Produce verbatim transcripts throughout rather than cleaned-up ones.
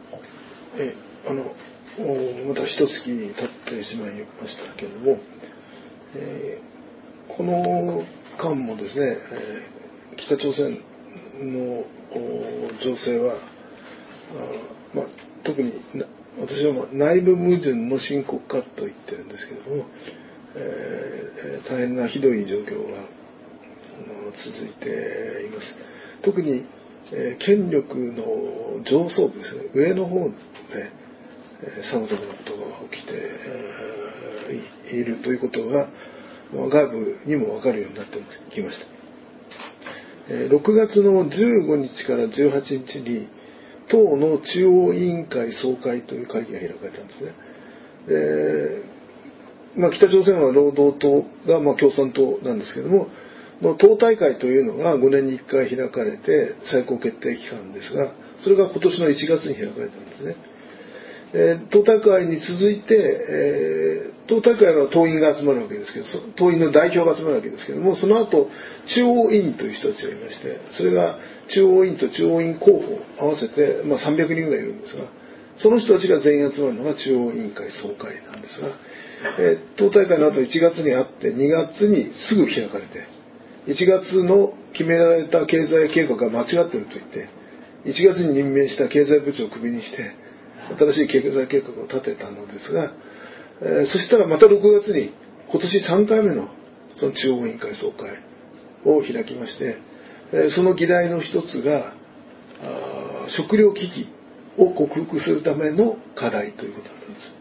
えあのまた一月経ってしまいましたけれども、えー、この間もですね、えー、北朝鮮の情勢は、あ、まあ、特に私は、まあ、内部矛盾の深刻化と言ってるんですけれども、えー、大変なひどい状況が続いています。特に、えー、権力の上層部ですね、上の方でさまざまなことが起きて、えー、いるということが、まあ、外部にも分かるようになってきました。えー、ろくがつのじゅうごにちからじゅうはちにちに党の中央委員会総会という会議が開かれたんですね。で、まあ、北朝鮮は労働党が、まあ、共産党なんですけども、党大会というのがごねんにいっかい開かれて最高決定機関ですが、それが今年のいちがつに開かれたんですね。えー、党大会に続いて、えー、党大会は党員が集まるわけですけど、党員の代表が集まるわけですけども、その後中央委員という人たちがいまして、それが中央委員と中央委員候補合わせて、まあ、さんびゃくにんぐらいいるんですが、その人たちが全員集まるのが中央委員会総会なんですが、えー、党大会の後いちがつにあってにがつにすぐ開かれて、いちがつの決められた経済計画が間違っていると言って、いちがつに任命した経済部長をクビにして新しい経済計画を立てたのですが、えー、そしたらまたろくがつに今年さんかいめのその中央委員会総会を開きまして、えー、その議題の一つが食糧危機を克服するための課題ということだったんです。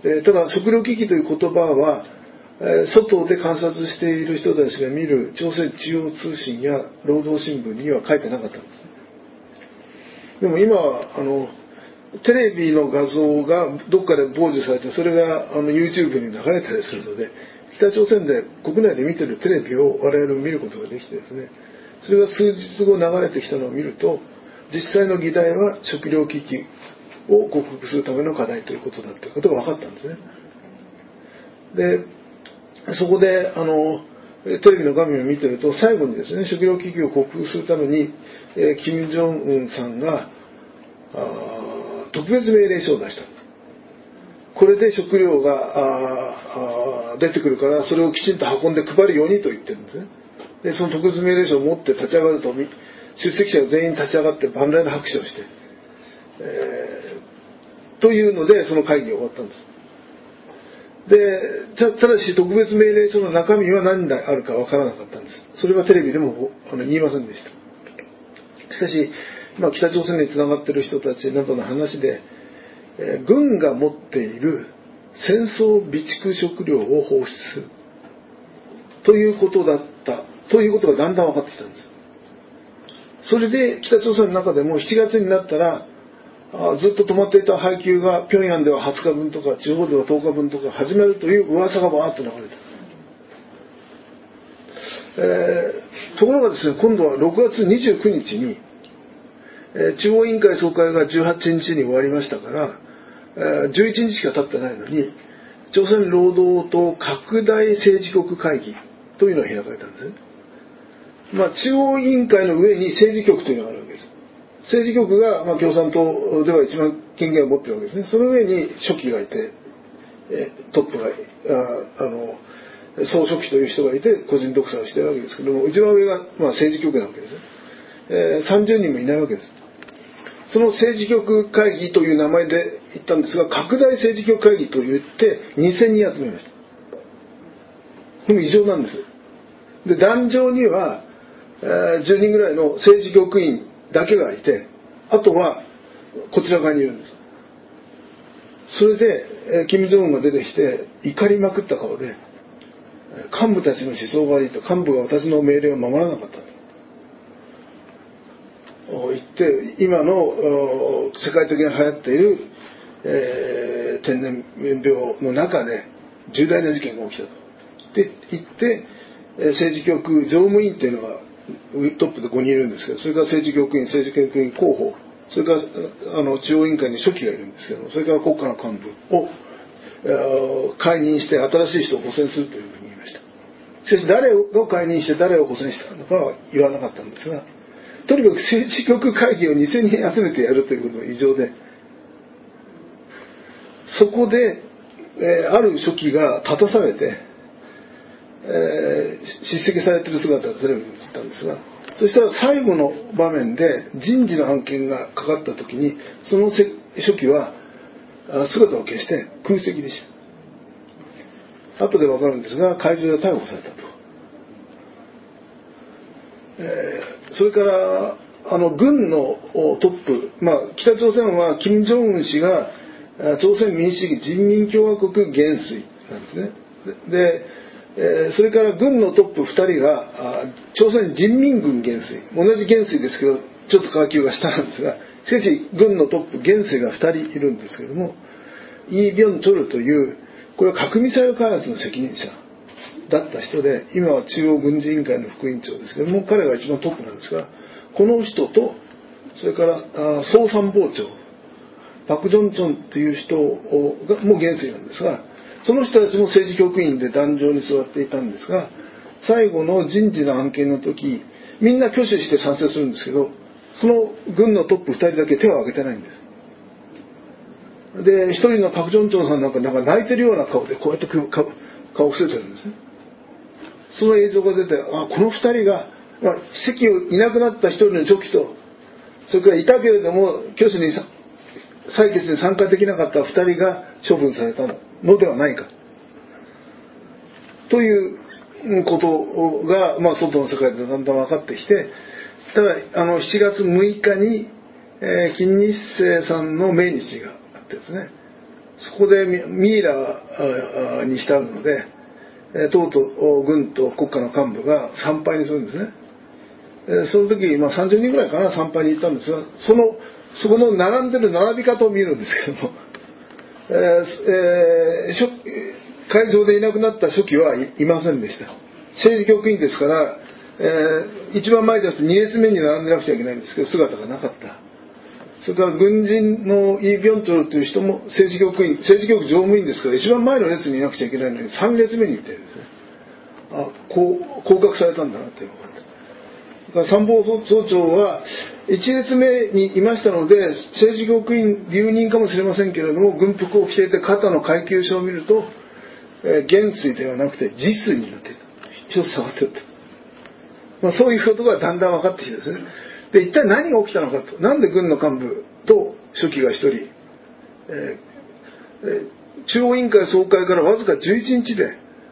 えー、ただ食糧危機という言葉は、えー、外で観察している人たちが見る朝鮮中央通信や労働新聞には書いてなかったんです。でも今はあのテレビの画像がどっかで傍受されて、それがあの YouTube に流れたりするので、北朝鮮で国内で見てるテレビを我々も見ることができてですね、それが数日後流れてきたのを見ると、実際の議題は食糧危機を克服するための課題ということだということが分かったんですね。で、そこであのテレビの画面を見てると、最後にですね、食糧危機を克服するために、えー、金正恩さんがあ特別命令書を出した。これで食料がああ出てくるから、それをきちんと運んで配るようにと言ってるんですね。で、その特別命令書を持って立ち上がると、出席者が全員立ち上がって万来の拍手をして、えー、というのでその会議が終わったんです。で、ただし特別命令書の中身は何であるかわからなかったんです。それはテレビでもあの言いませんでした。しかし、まあ、北朝鮮につながっている人たちなどの話で、えー、軍が持っている戦争備蓄食料を放出するということだったということがだんだん分かってきたんです。それで北朝鮮の中でもしちがつになったら、あずっと止まっていた配給が平壌でははつかぶんとか地方ではとおかぶんとか始めるという噂がバーッと流れた。えー、ところがですね、今度はろくがつにじゅうくにちに、えー、中央委員会総会がじゅうはちにちに終わりましたから、えー、じゅういちにちしか経ってないのに、朝鮮労働党拡大政治局会議というのが開かれたんですね。まあ、中央委員会の上に政治局というのがあるわけです。政治局が、まあ、共産党では一番権限を持っているわけですね。その上に書記がいて、えトップがああの総書記という人がいて個人独裁をしているわけですけども、一番上が、まあ、政治局なわけですね。えー、さんじゅうにんもいないわけです。その政治局会議という名前で言ったんですが、拡大政治局会議と言ってにせんにん集めました。これも異常なんです。で、壇上には、えー、じゅうにんぐらいの政治局員だけがいて、あとはこちら側にいるんです。それで、えー、金正恩が出てきて怒りまくった顔で、幹部たちの思想が悪いと、幹部が私の命令を守らなかったと言って、今の世界的に流行っている、えー、天然病の中で重大な事件が起きたとで言って、政治局常務委員っていうのがトップでごにんいるんですけど、それから政治局員、政治局員候補、それからあの中央委員会に書記がいるんですけど、それから国家の幹部を解任して新しい人を補選するというふうに言いました。しかし誰を解任して誰を補選したのかは言わなかったんですが、 とにかく政治局会議をにせんにん集めてやるということが異常で、そこで、えー、ある書記が立たされて、えー、叱責されている姿がテレビに映ったんですが、そしたら最後の場面で人事の案件がかかった時に、その書記は姿を消して空席でした。後で分かるんですが、海上で逮捕されたと。えー、それからあの軍のトップ、まあ、北朝鮮は金正恩氏が朝鮮民主主義人民共和国元帥なんですね。で、えー、それから軍のトップふたりが朝鮮人民軍元帥、同じ元帥ですけどちょっと階級が下なんですが、しかし軍のトップ元帥がふたりいるんですけれども、イ・ビョンチョルという、これは核ミサイル開発の責任者だった人で、今は中央軍事委員会の副委員長ですけども、彼が一番トップなんですが、この人とそれから総参謀長パク・ジョンチョンという人がもう元帥なんですが、その人たちも政治局員で壇上に座っていたんですが、最後の人事の案件の時、みんな挙手して賛成するんですけど、その軍のトップふたりだけ手を挙げてないんです。で、一人のパク・ジョンチョンさんなんか、なんか泣いてるような顔でこうやって顔を伏せてるんですね。その映像が出て、あ、このふたりが、まあ、席をいなくなった一人の書記と、それからいたけれども挙手に採決に参加できなかったふたりが処分されたのではないかということが、まあ、外の世界でだんだん分かってきて、ただあのしちがつむいかに、えー、金日成さんの命日があってですね、そこでミイラにしたので、党と軍と国家の幹部が参拝にするんですね。その時、まあ、さんじゅうにんぐらいかな参拝に行ったんですが、そのそこの並んでる並び方を見るんですけども、えーえー、会場でいなくなった書記はいませんでした。政治局員ですから、えー、一番前じゃなくてに列目に並んでなくちゃいけないんですけど、姿がなかった。それから軍人のイ・ビョンチョルという人も政治局員、政治局常務員ですから、一番前の列にいなくちゃいけないのにさん列目にいてですね、あ、こう降格されたんだなっていうのが。参謀総長はいち列目にいましたので、政治局員留任かもしれませんけれども、軍服を着ていて肩の階級書を見ると、えー、元帥ではなくて次帥になっていた。一つ下がっていた。まあ、そういうことがだんだん分かってきてですね。で、一体何が起きたのかと。なんで軍の幹部と書記が一人、えーえー、中央委員会総会からわずかじゅういちにちで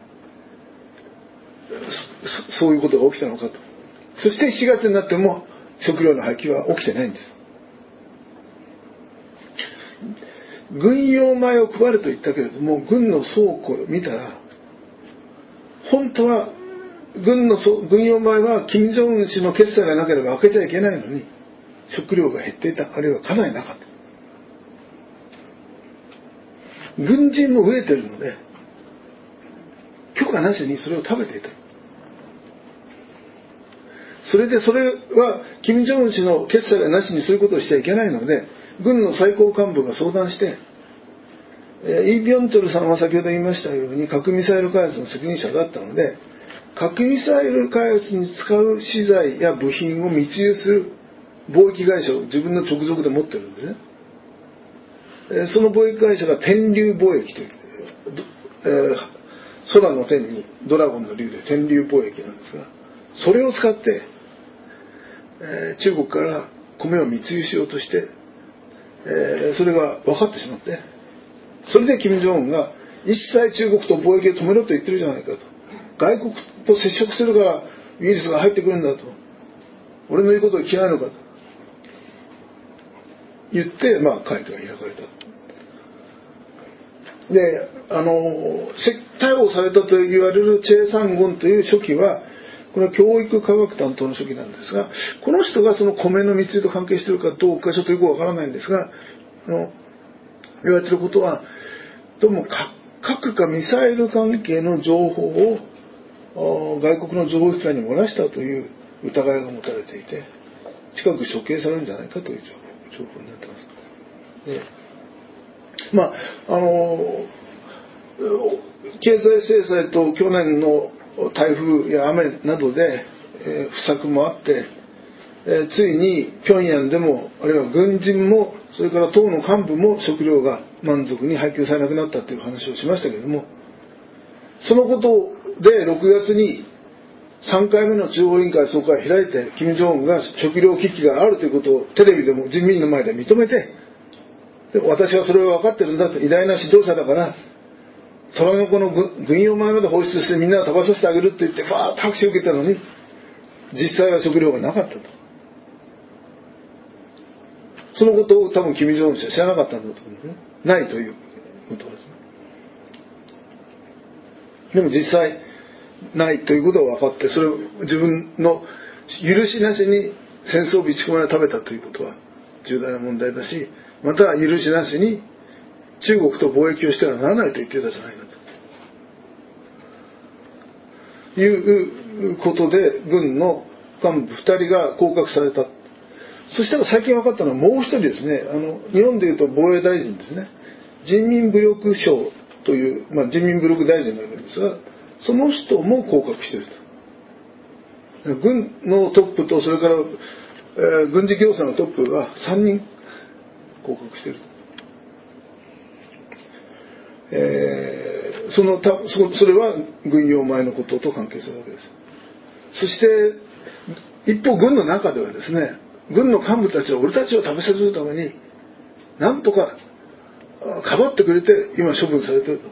そ、そういうことが起きたのかと。そしてしがつになっても食料の廃棄は起きてないんです。軍用米を配ると言ったけれども、軍の倉庫を見たら、本当は軍の軍用米は金正恩氏の決裁がなければ開けちゃいけないのに、食料が減っていた、あるいはかなりなかった。軍人も増えているので、許可なしにそれを食べていた。それでそれは金正恩氏の決裁がなしにそういうことをしちゃいけないので、軍の最高幹部が相談して、イ・ビョンチョルさんは先ほど言いましたように核ミサイル開発の責任者だったので、核ミサイル開発に使う資材や部品を密輸する貿易会社を自分の直属で持ってるんですね。その貿易会社が天竜貿易という、えー、空の天にドラゴンの竜で天竜貿易なんですが、それを使ってえー、中国から米を密輸しようとして、えー、それが分かってしまって、それで金正恩が一切中国と貿易を止めろと言ってるじゃないかと、外国と接触するからウイルスが入ってくるんだと、俺の言うことを聞かないのかと言って、まあ、会議が開かれた。で、あの逮捕されたと言われるチェ・サンゴンという書記は、これは教育科学担当の書記なんですが、この人がその米の密輸と関係しているかどうかちょっとよくわからないんですが、あの言われていることは、どうも核かミサイル関係の情報を外国の情報機関に漏らしたという疑いが持たれていて、近く処刑されるんじゃないかという情報になってます。で、まああの経済制裁と去年の台風や雨などで、えー、不作もあって、 えー、ついに平壌でも、あるいは軍人もそれから党の幹部も食料が満足に配給されなくなったという話をしましたけれども、そのことでろくがつにさんかいめの中央委員会総会を開いて、金正恩が食料危機があるということをテレビでも人民の前で認めて、で私はそれを分かってるんだと、偉大な指導者だから虎の子の軍用米まで放出してみんなが食べさせてあげるって言ってバーッと拍手を受けたのに、実際は食料がなかったと。そのことを多分金正恩氏は知らなかったんだと思うんですね。ないということですね。でも実際ないということが分かって、それを自分の許しなしに戦争備蓄米を食べたということは重大な問題だし、また許しなしに中国と貿易をしてはならないと言ってたじゃないかということで、軍の幹部ふたりが降格された。そしたら最近分かったのはもう一人ですね、あの日本でいうと防衛大臣ですね、人民武力省という、まあ、人民武力大臣がいるんですが、その人も降格していると。軍のトップとそれから、えー、軍事行政のトップがさんにん降格していると。えー、そのた そ, それは軍用米のことと関係するわけです。そして一方軍の中ではですね、軍の幹部たちは俺たちを食べさせるためになんとかかばってくれて今処分されていると、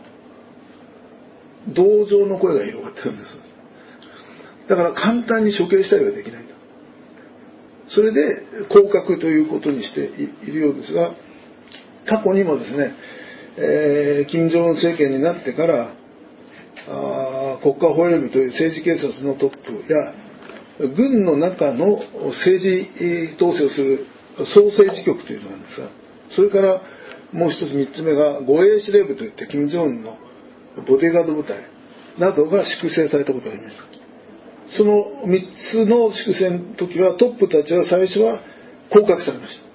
同情の声が広がってるんです。だから簡単に処刑したりはできないと。それで降格ということにしているようですが、過去にもですね、えー、金正恩政権になってからあ国家保衛部という政治警察のトップや軍の中の政治統制をする総政治局というのがあるんですが、それからもう一つ三つ目が護衛司令部といって金正恩のボディーガード部隊などが粛清されたことがありました。そのみっつの粛清の時はトップたちは最初は降格されました。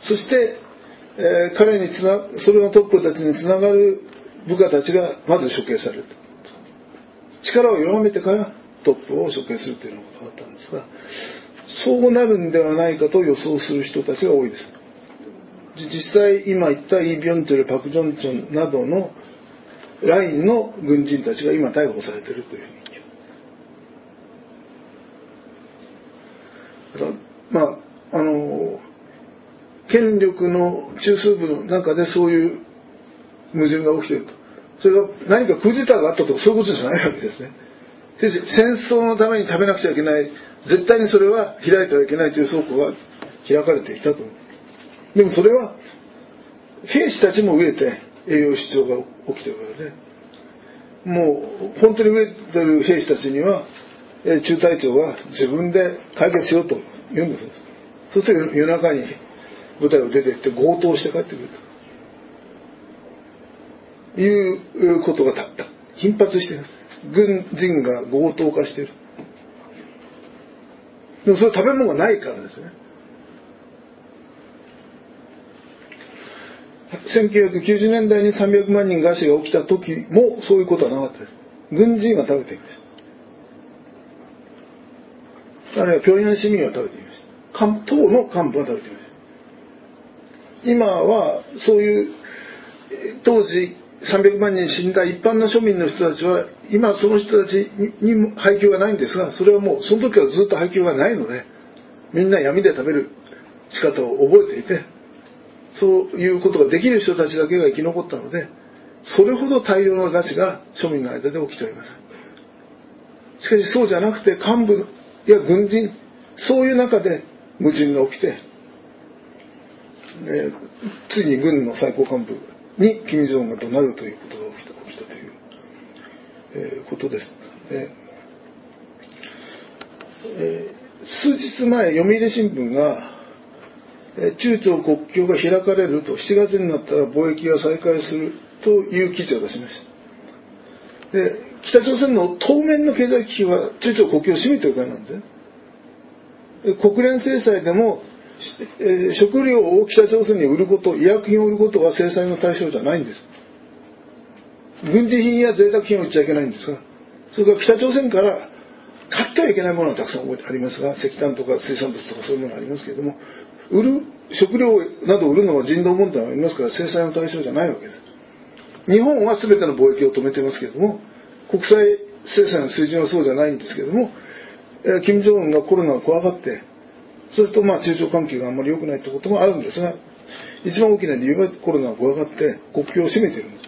そして、えー、彼につなそれのトップたちにつながる部下たちがまず処刑されると。力を弱めてからトップを処刑するというのが変わったんですが、そうなるんではないかと予想する人たちが多いです。実際今言ったイ・ビョンチョル、パク・ジョンチョンなどのラインの軍人たちが今逮捕されているというふうに言う。まああの権力の中枢部の中でそういう矛盾が起きていると。それが何かクーデターがあったとかそういうことじゃないわけですね。で戦争のために食べなくちゃいけない、絶対にそれは開いてはいけないという倉庫が開かれていたと。でもそれは兵士たちも飢えて栄養失調が起きているからで、もう本当に飢えている兵士たちには中隊長は自分で解決しようと言うんです。そして夜中に部隊を出て行って強盗して帰ってくるということが頻発しています。軍人が強盗化している。でもそれは食べ物がないからですね。せんきゅうひゃくきゅうじゅうねんだいにさんびゃくまんにん餓死が起きた時もそういうことはなかったです。軍人は食べていました。あるいは平壌市民は食べていました。党の幹部は食べていました。今はそういう当時さんびゃくまんにん死んだ一般の庶民の人たちは今その人たちにも配給がないんですが、それはもうその時はずっと配給がないので、みんな闇で食べる仕方を覚えていて、そういうことができる人たちだけが生き残ったので、それほど大量の餓死が庶民の間で起きております。しかしそうじゃなくて幹部や軍人、そういう中で矛盾が起きて、えー、ついに軍の最高幹部に金正恩が怒鳴るということが起きた、起きたという、えー、ことです。えーえー、数日前、読売新聞が、えー、中朝国境が開かれると、しちがつになったら貿易が再開するという記事を出しました。で、北朝鮮の当面の経済危機は中朝国境を閉めておくからなんで、国連制裁でもえー、食料を北朝鮮に売ること、医薬品を売ることは制裁の対象じゃないんです。軍事品や贅沢品を売っちゃいけないんですが、それから北朝鮮から買ってはいけないものはたくさんありますが、石炭とか水産物とかそういうものがありますけれども、売る食料などを売るのは人道問題がありますから制裁の対象じゃないわけです。日本は全ての貿易を止めてますけれども、国際制裁の水準はそうじゃないんですけれども、えー、金正恩がコロナを怖がって、そうするとまあ中朝関係があんまり良くないということもあるんですが、一番大きな理由はコロナを怖がって国境を閉めているんです。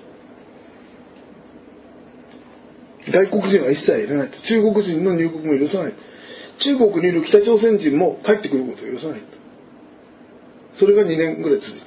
外国人は一切入れないと。中国人の入国も許さない。中国にいる北朝鮮人も帰ってくることを許さない。それがにねんぐらい続いている。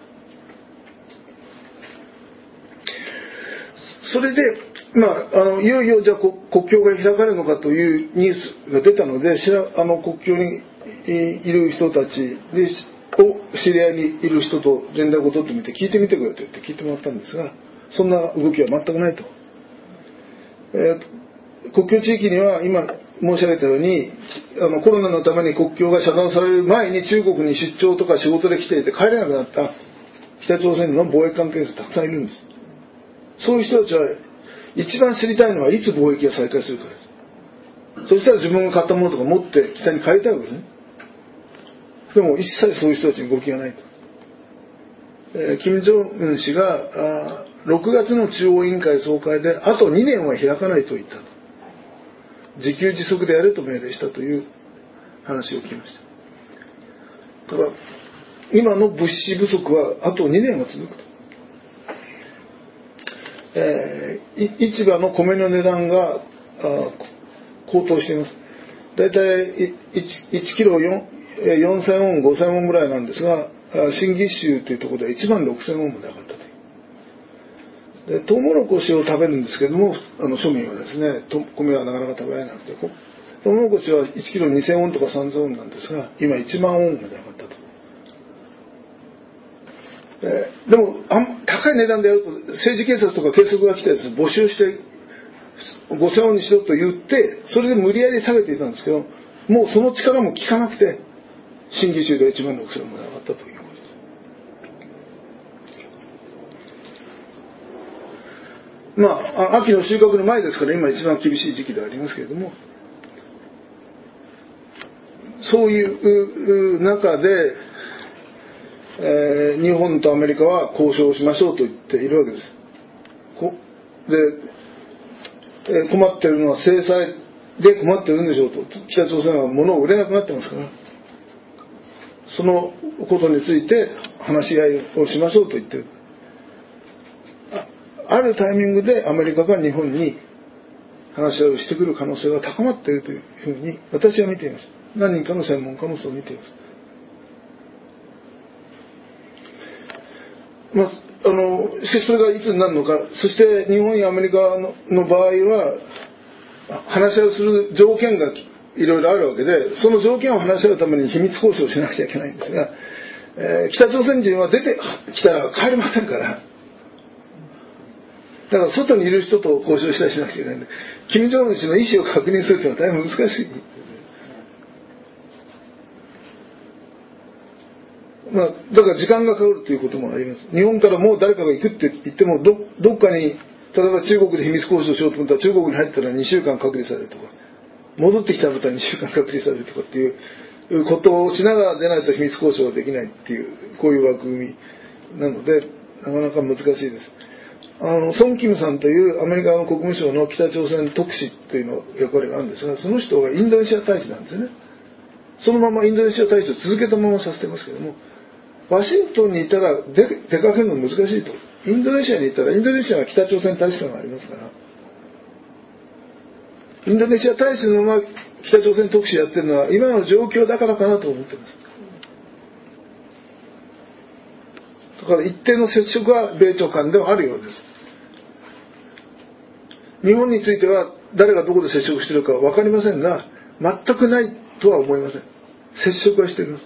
それで、まあ、あのいよいよじゃあ国境が開かれるのかというニュースが出たので、しらあの国境にいる人たちでを知り合いにいる人と連絡を取ってみて聞いてみてくれと言って聞いてもらったんですが、そんな動きは全くないと。えー、国境地域には今申し上げたようにあのコロナのために国境が遮断される前に中国に出張とか仕事で来ていて帰れなくなった北朝鮮の貿易関係者たくさんいるんです。そういう人たちは一番知りたいのはいつ貿易が再開するかです。そしたら自分が買ったものとか持って北に帰りたいわけですね。でも一切そういう人たちに動きがないと。えー、金正恩氏がろくがつの中央委員会総会であとにねんは開かないと言ったと。自給自足でやれと命令したという話を聞きました。だから今の物資不足はあとにねんは続くと。えー、市場の米の値段が高騰しています。だいたいいちキロよんせんウォンごせんウォンぐらいなんですが、新義州というところではいちまんろくせんウォンまで上がったという。でトウモロコシを食べるんですけども、あの庶民はですね、米はなかなか食べられなくて、トウモロコシはいちキロにせんウォンとかさんぜんウォンなんですが、今いちまんウォンまで上がったと。えー、でもあん高い値段でやると政治警察とか警察が来てです、ね、募集してごせんウォンにしろと言ってそれで無理やり下げていたんですけど、もうその力も効かなくて新義州でいちまんろくせんウォンまで上がったということです。まあ秋の収穫の前ですから今一番厳しい時期ではありますけれども、そういう中でえー、日本とアメリカは交渉しましょうと言っているわけです。こで、えー、困っているのは制裁で困っているんでしょうと。北朝鮮は物を売れなくなってますから、そのことについて話し合いをしましょうと言っている。あ、あるタイミングでアメリカが日本に話し合いをしてくる可能性が高まっているというふうに私は見ています。何人かの専門家もそう見ています。まあ、あのしかしそれがいつになるのか、そして日本やアメリカ の, の場合は話し合いをする条件がいろいろあるわけで、その条件を話し合うために秘密交渉をしなくちゃいけないんですが、えー、北朝鮮人は出てきたら帰れませんから、だから外にいる人と交渉したりしなくちゃいけないんで、金正恩氏の意思を確認するというのは大変難しい。まあ、だから時間がかかるということもあります。日本からもう誰かが行くって言っても ど, どっかに例えば中国で秘密交渉しようと思ったら中国に入ったらにしゅうかん隔離されるとか、戻ってきたらまたにしゅうかん隔離されるとかっていうことをしながら出ないと秘密交渉はできないっていう、こういう枠組みなのでなかなか難しいです。あのソン・キムさんというアメリカの国務省の北朝鮮特使というの役割があるんですが、その人がインドネシア大使なんですね。そのままインドネシア大使を続けたままさせてますけども、ワシントンにいたら 出, 出かけるの難しいと。インドネシアにいたら、インドネシアは北朝鮮大使館がありますから、インドネシア大使のまま北朝鮮特使やってるのは今の状況だからかなと思ってます。だから一定の接触は米朝間ではあるようです。日本については誰がどこで接触しているかは分かりませんが、全くないとは思いません。接触はしています。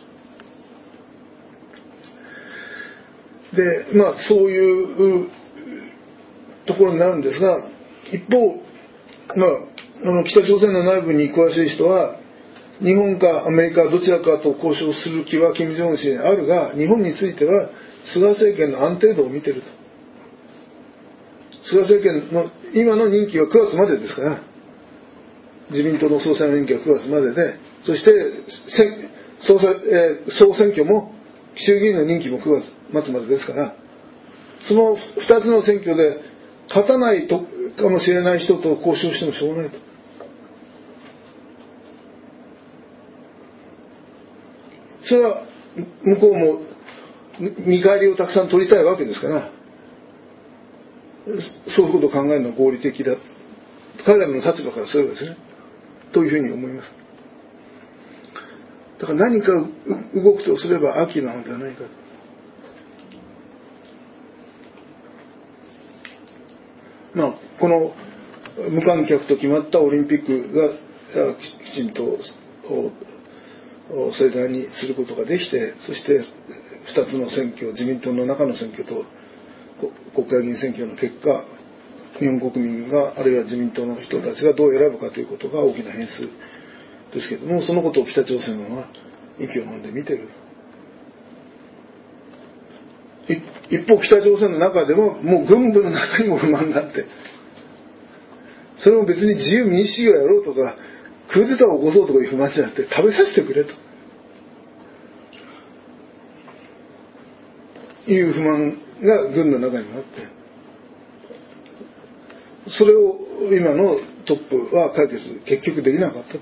で、まあそういうところになるんですが、一方、まあ、あの北朝鮮の内部に詳しい人は、日本かアメリカどちらかと交渉する気は金正恩氏にあるが、日本については菅政権の安定度を見ていると。菅政権の今の任期はくがつまでですから、 自民党の総裁の任期はくがつまでで、そして総裁、えー、総選挙も衆議院の任期もくがつ末までですから、そのふたつの選挙で勝たないとかもしれない人と交渉してもしょうがないと。それは向こうも見返りをたくさん取りたいわけですから、そういうことを考えるのは合理的だ、彼らの立場からすればですね、というふうに思います。だから何か動くとすれば秋なのではないか。まあこの無観客と決まったオリンピックがきちんと盛大にすることができて、そしてふたつの選挙、自民党の中の選挙と国会議員選挙の結果、日本国民があるいは自民党の人たちがどう選ぶかということが大きな変数ですけれども、そのことを北朝鮮は息を飲んで見ている。一方北朝鮮の中でももう軍部の中にも不満があって、それも別に自由民主主義をやろうとかクーデターを起こそうとかいう不満じゃなくて、食べさせてくれという不満が軍の中にもあって、それを今のトップは解決結局できなかったと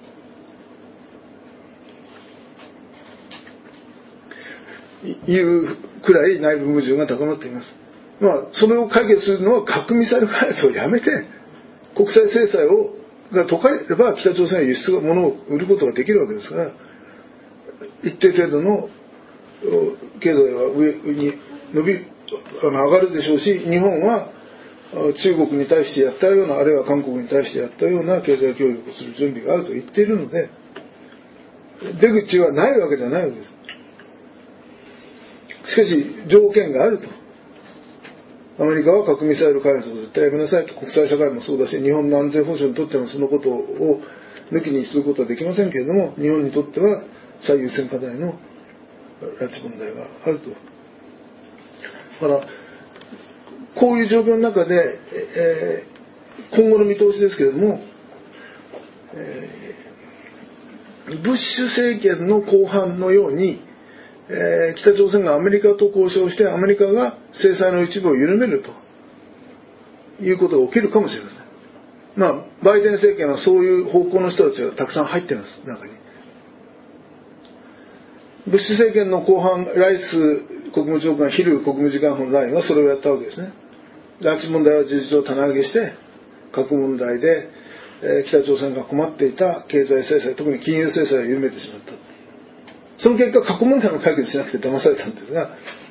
いうくらい内部矛盾が高まっています。まあそれを解決するのは核ミサイル開発をやめて、国際制裁をが解かれれば北朝鮮は輸出物を売ることができるわけですから、一定程度の経済は上に伸びあの上がるでしょうし、日本は中国に対してやったような、あるいは韓国に対してやったような経済協力をする準備があると言っているので、出口はないわけじゃないわけです。しかし条件があると。アメリカは核ミサイル開発を絶対やめなさいと。国際社会もそうだし、日本の安全保障にとってもそのことを抜きにすることはできませんけれども、日本にとっては最優先課題の拉致問題があると。だからこういう状況の中で、えー、今後の見通しですけれども、えー、ブッシュ政権の後半のように、えー、北朝鮮がアメリカと交渉してアメリカが制裁の一部を緩めるということが起きるかもしれません。まあバイデン政権はそういう方向の人たちがたくさん入っています。中にブッシュ政権の後半、ライス国務長官、ヒル国務次官補のラインはそれをやったわけですね。拉致問題は事実上棚上げして、核問題で、えー、北朝鮮が困っていた経済制裁、特に金融制裁を緩めてしまった。その結果、核問題も解決しなくて騙されたんですが、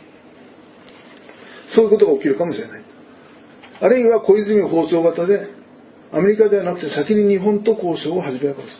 そういうことが起きるかもしれない。あるいは小泉訪朝型で、アメリカではなくて先に日本と交渉を始めるかもしれない。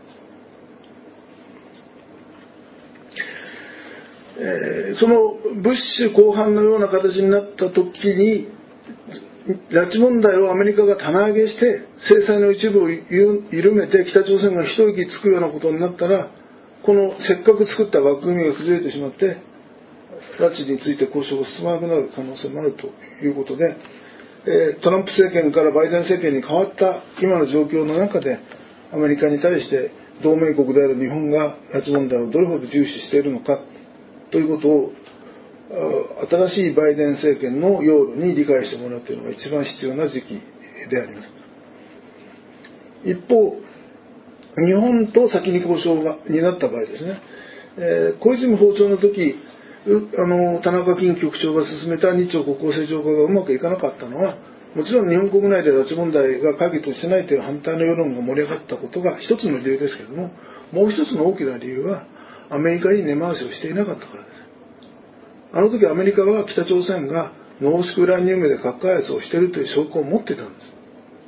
えー、そのブッシュ後半のような形になった時に、拉致問題をアメリカが棚上げして制裁の一部を緩めて北朝鮮が一息つくようなことになったら、このせっかく作った枠組みが崩れてしまって拉致について交渉が進まなくなる可能性もあるということで、えー、トランプ政権からバイデン政権に変わった今の状況の中で、アメリカに対して同盟国である日本が拉致問題をどれほど重視しているのかということを、新しいバイデン政権の要路に理解してもらうというのが一番必要な時期であります。一方、日本と先に交渉がになった場合ですね、えー、小泉訪朝の時、あの田中金局長が進めた日朝国交正常化がうまくいかなかったのは、もちろん日本国内で拉致問題が解決してないという反対の世論が盛り上がったことが一つの理由ですけれども、もう一つの大きな理由はアメリカに根回しをしていなかったからです。あの時アメリカは北朝鮮が濃縮ウランニウムで核開発をしているという証拠を持っていたんです。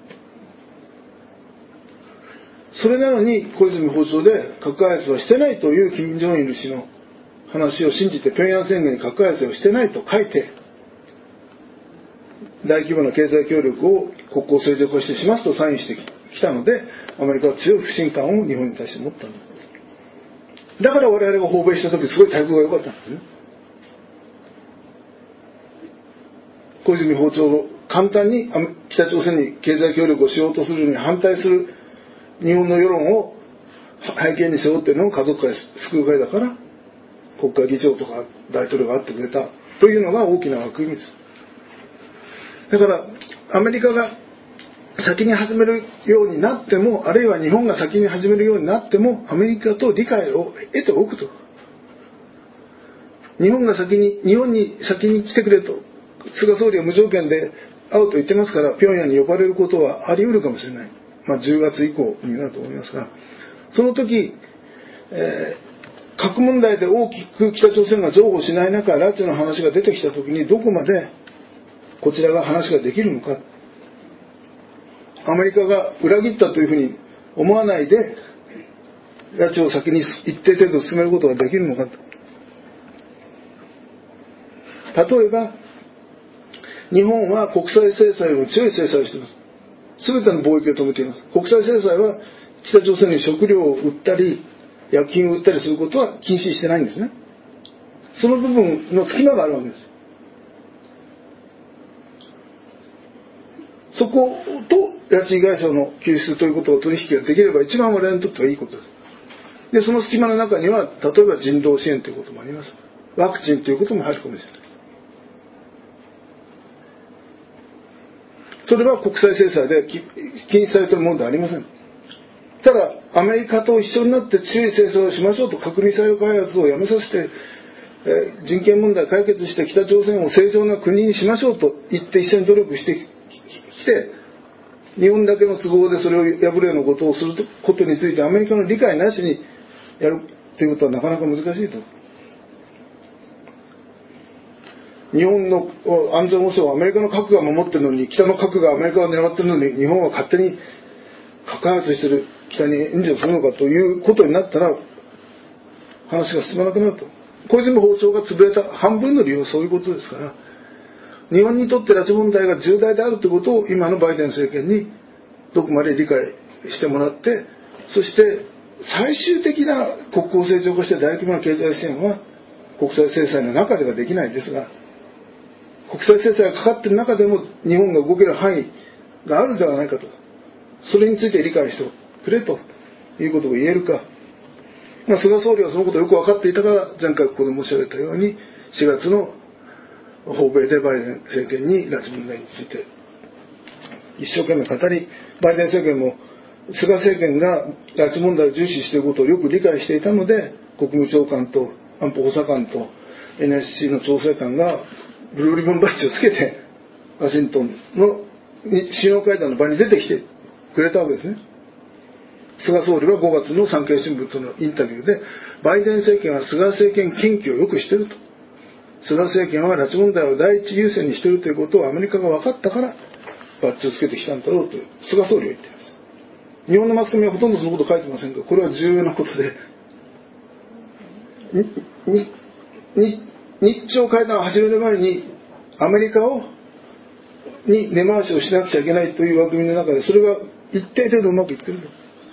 それなのに小泉訪朝で核開発はしてないという金正日氏の話を信じて、平壌宣言に核開発をしてないと書いて、大規模な経済協力を国交正常化してしますとサインしてきたので、アメリカは強い不信感を日本に対して持ったんです。だから我々が訪米した時すごい待遇が良かったんですね。小泉訪朝を簡単に北朝鮮に経済協力をしようとするに反対する日本の世論を背景に背負っているのを家族会救う会だから国会議長とか大統領が会ってくれたというのが大きな枠組みです。だからアメリカが先に始めるようになっても、あるいは日本が先に始めるようになっても、アメリカと理解を得ておくと。日本が先に日本に先に来てくれと菅総理は無条件で会うと言ってますから、平壌に呼ばれることはあり得るかもしれない。まあじゅうがつ以降になると思いますが、その時、えー、核問題で大きく北朝鮮が譲歩しない中、拉致の話が出てきた時にどこまでこちらが話ができるのか、アメリカが裏切ったというふうに思わないで拉致を先に一定程度進めることができるのかと。例えば日本は国際制裁を強い制裁をしています。すべての貿易を止めています。国際制裁は北朝鮮に食料を売ったり薬品を売ったりすることは禁止してないんですね。その部分の隙間があるわけです。そこと拉致被害者の救出ということを取引ができれば一番我々にとってはいいことです。でその隙間の中には例えば人道支援ということもあります。ワクチンということも入るかもしれない。それは国際制裁で禁止されているものではありません。ただアメリカと一緒になって強い制裁をしましょうと、核ミサイル開発をやめさせて、えー、人権問題解決して北朝鮮を正常な国にしましょうと言って一緒に努力してきて、日本だけの都合でそれを破るようなことをすることについてアメリカの理解なしにやるということはなかなか難しいと。日本の安全保障はアメリカの核が守ってるのに、北の核がアメリカが狙ってるのに日本は勝手に核開発してる北に援助するのかということになったら話が進まなくなると。小泉法相が潰れた半分の理由はそういうことですから、日本にとって拉致問題が重大であるということを今のバイデン政権にどこまで理解してもらって、そして最終的な国交正常化して大規模な経済支援は国際制裁の中ではできないですが、国際制裁がかかっている中でも日本が動ける範囲があるのではないかと。それについて理解してくれということが言えるか。まあ、菅総理はそのことをよく分かっていたから前回ここで申し上げたようにしがつの訪米でバイデン政権に拉致問題について一生懸命語り、バイデン政権も菅政権が拉致問題を重視していることをよく理解していたので、国務長官と安保補佐官と エヌエスシー の調整官がブルーリボンバッジをつけてワシントンの首脳会談の場に出てきてくれたわけですね。菅総理はごがつの産経新聞とのインタビューで、バイデン政権は菅政権研究をよくしていると、菅政権は拉致問題を第一優先にしているということをアメリカが分かったからバッジをつけてきたんだろうと菅総理は言っています。日本のマスコミはほとんどそのこと書いてませんが、これは重要なことで、にに日朝会談を始める前にアメリカをに根回しをしなくちゃいけないという枠組みの中で、それが一定程度うまくいっていると。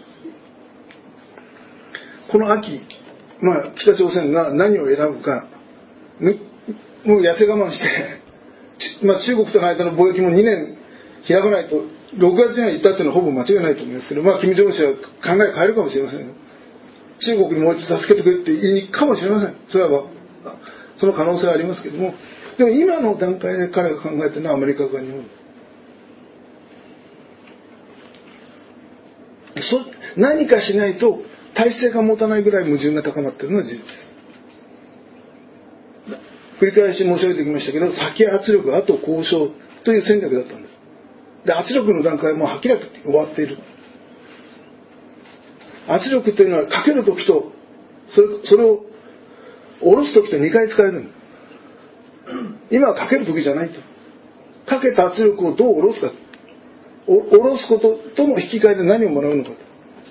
この秋、まあ、北朝鮮が何を選ぶか、もう痩せ我慢して、まあ、中国との間の貿易もにねん開かないと、ろくがつには行ったっていうのはほぼ間違いないと思いますけど、まあ、金正恩氏は考え変えるかもしれませんよ。中国にもう一度助けてくれって言いかもしれません。それはその可能性はありますけども、でも今の段階で彼が考えているのはアメリカか日本。そ何かしないと体制が持たないぐらい矛盾が高まっているのは事実です。繰り返し申し上げてきましたけど、先圧力、後交渉という戦略だったんです。で、圧力の段階はもう明らかに終わっている。圧力というのはかけるときとそれ、それを下ろすときとにかい使えるんです。今はかける時じゃないと。かけた圧力をどう下ろすか、お下ろすこととの引き換えで何をもらうのかと。だ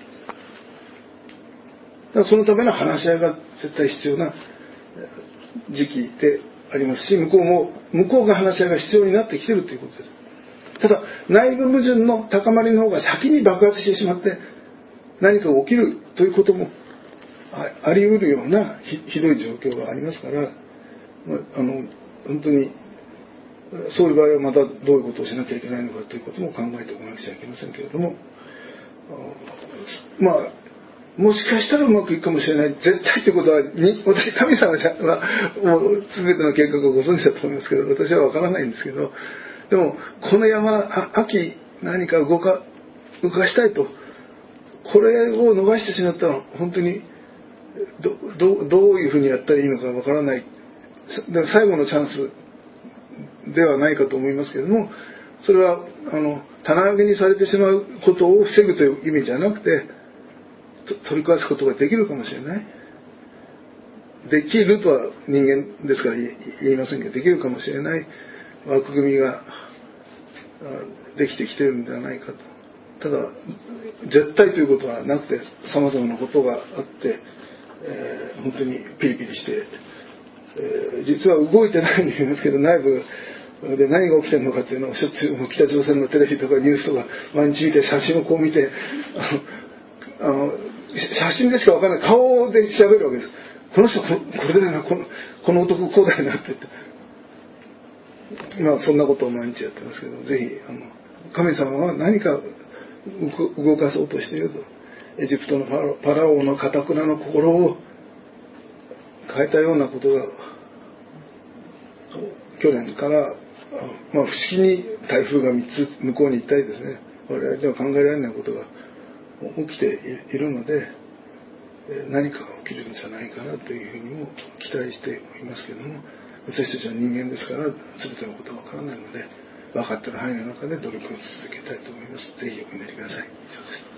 からそのための話し合いが絶対必要な時期でありますし、向こうも向こうが話し合いが必要になってきているということです。ただ内部矛盾の高まりの方が先に爆発してしまって何かが起きるということもあり得るような ひ, ひどい状況がありますから、まあ、あの本当にそういう場合はまたどういうことをしなきゃいけないのかということも考えておかなくちゃいけませんけれども、 まあもしかしたらうまくいくかもしれない、絶対ということはに私神様はもう全ての計画をご存知だと思いますけど、私は分からないんですけど、でもこの山あ秋何か動か動かしたいと、これを逃してしまったら本当に ど, ど, どういうふうにやったらいいのか分からない、最後のチャンスではないかと思いますけれども、それはあの棚上げにされてしまうことを防ぐという意味じゃなくて、取り壊すことができるかもしれない。できるとは人間ですから言いませんけど、できるかもしれない枠組みができてきてるんではないかと。ただ絶対ということはなくて、さまざまなことがあって、えー、本当にピリピリして、えー、実は動いてないように見えますけど、内部で何が起きてるのかっていうのをしょっちゅう北朝鮮のテレビとかニュースとか毎日見て、写真をこう見て、あのあの写真でしか分からない顔で喋るわけです。この人これだよな、この、この男こうだよなって言って、まあそんなことを毎日やってますけど、ぜひあの神様は何か動かそうとしていると。エジプトのパラ、パラオの堅くなの心を変えたようなことが去年から、まあ、不思議に台風がみっつ向こうに行ったりですね、我々では考えられないことが起きているので、何かが起きるんじゃないかなというふうにも期待していますけども、私たちは人間ですから全てのことは分からないので、分かっている範囲の中で努力を続けたいと思います。ぜひお祈りください。以上です。